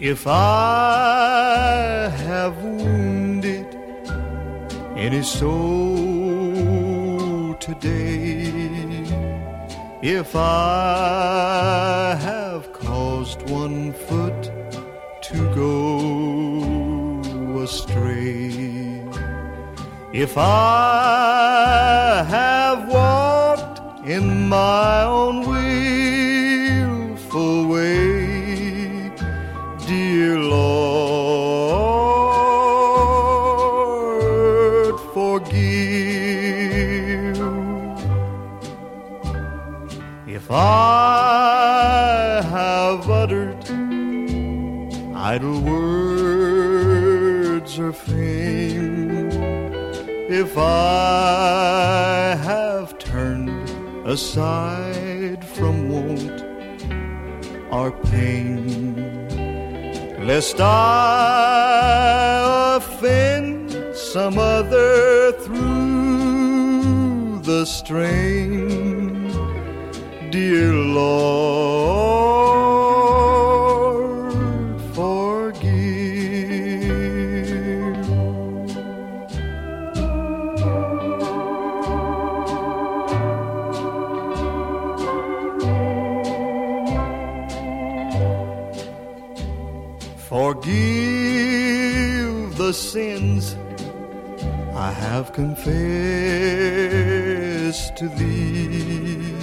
If I have wounded any soul today, if I have caused one foot to go astray, if I have walked in my own willful way, dear Lord, forgive. If I have uttered idle words or fame, if I have turned aside from want or pain, lest I offend some other through the strain, dear Lord, forgive. Forgive the sins I have confessed to thee.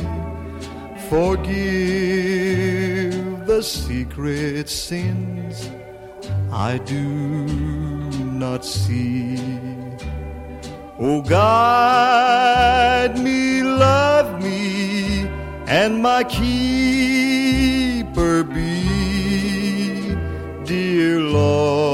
Forgive the secret sins I do not see. Oh, guide me, love me, and my keeper be, dear Lord.